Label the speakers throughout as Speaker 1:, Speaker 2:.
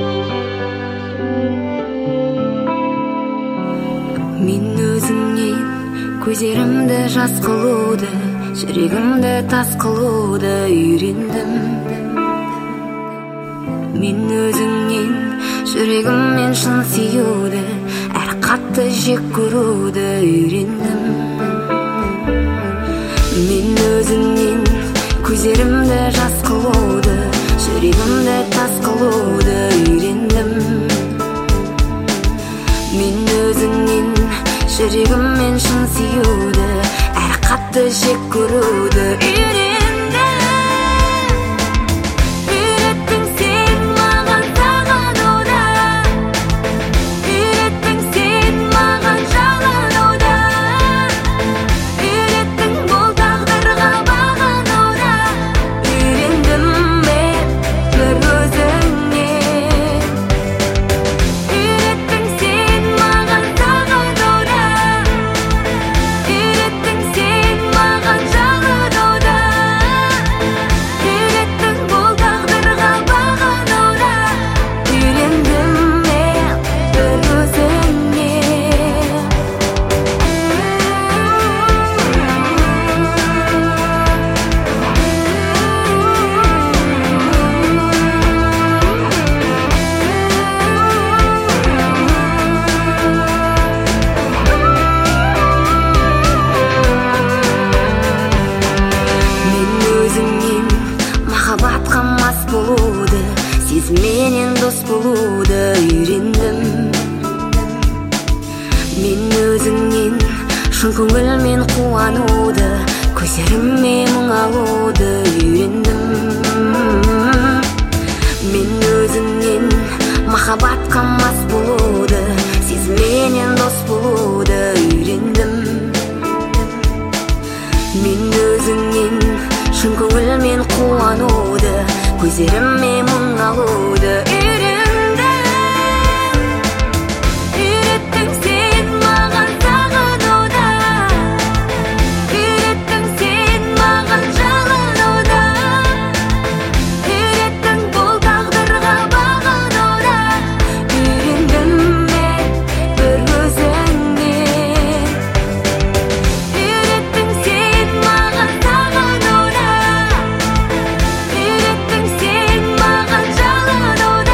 Speaker 1: Мен өзіңнен көздерімді жас қылуды, жүрегімді тас қылуды үйрендім. Мен өзіңнен жүрегіммен шын сүюді, әр қатты жек көруді үйрендім. Мен өзіңнен көздерімді жас қылуды, жүрегімді тас қылуды үйрендім. Мен өзіңнен жүрегіммен шын сүюді, әр қатты жек көруді үйрендім. Үйреттің сен маған сағынуды, үйреттің сен маған жалынуды, үйреттің бұл тағдырға бағынуды. Үйрендім мен бір өзіңнен. Үйреттің сен маған сағынуды, үйреттің сен маған жалынуды, үйреттің бұл тағдырға бағынуды. Үйрендім мен бір өзіңнен. Мен өзіңнен махаббатқа мас болуды, сезімменен дос болуды үйрендім. Мен өзіңнен шын көңілмен қуануды, көздеріме мұң алуды үйрендім. Мен өзіңнен махаббатқа мас болуды, сезімменен дос болуды үйрендім. Мен өзіңнен шын көңілмен қуануды, көздеріме мұң алуды үйрендім. Үйреттің сен маған сағынуды, үйреттің сен маған жалынуды, үйреттің бұл тағдырға бағынуды. Үйрендім мен бір өзіңнен. Үйреттің сен маған сағынуды, үйреттің сен маған жалынуды,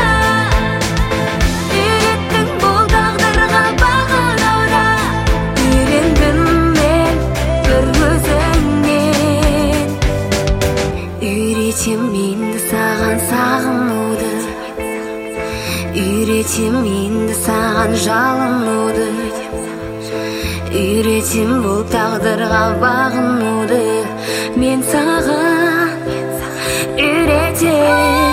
Speaker 1: үйреттің бұл тағдырға бағынуды. Үйрендім мен бір өзіңнен. Үйретем енді саған сағынуды, үйретем енді саған жалынуды, үйретем бұл тағдырға бағынуды. Мен саған үйретем.